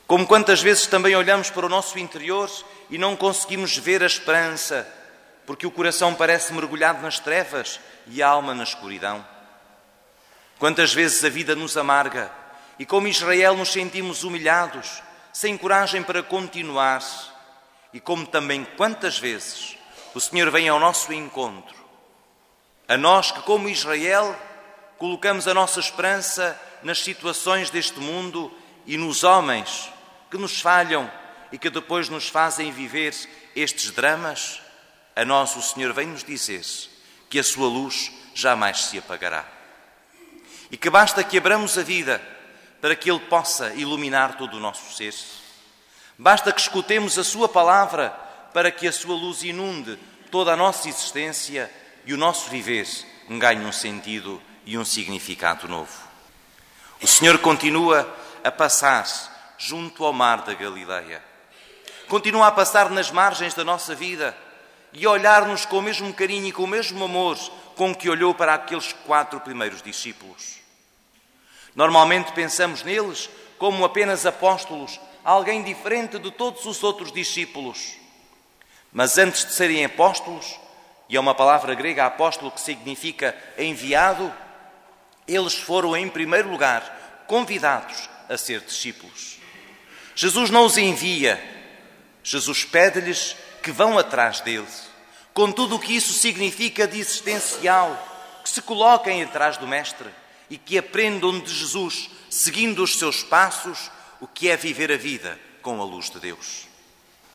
Como quantas vezes também olhamos para o nosso interior e não conseguimos ver a esperança, porque o coração parece mergulhado nas trevas e a alma na escuridão. Quantas vezes a vida nos amarga e, como Israel, nos sentimos humilhados, sem coragem para continuar. E como também quantas vezes o Senhor vem ao nosso encontro, a nós que, como Israel, colocamos a nossa esperança nas situações deste mundo e nos homens que nos falham e que depois nos fazem viver estes dramas, a nós o Senhor vem nos dizer que a sua luz jamais se apagará. E que basta que abramos a vida para que Ele possa iluminar todo o nosso ser. Basta que escutemos a sua palavra para que a sua luz inunde toda a nossa existência e o nosso viver ganhe um sentido e um significado novo. O Senhor continua a passar junto ao mar da Galileia. Continua a passar nas margens da nossa vida e a olhar-nos com o mesmo carinho e com o mesmo amor com que olhou para aqueles 4 primeiros discípulos. Normalmente pensamos neles como apenas apóstolos, alguém diferente de todos os outros discípulos. Mas antes de serem apóstolos, e é uma palavra grega apóstolo que significa enviado, eles foram em primeiro lugar convidados a ser discípulos. Jesus não os envia, Jesus pede-lhes que vão atrás deles, com tudo o que isso significa de existencial, que se coloquem atrás do Mestre e que aprendam de Jesus, seguindo os seus passos, o que é viver a vida com a luz de Deus.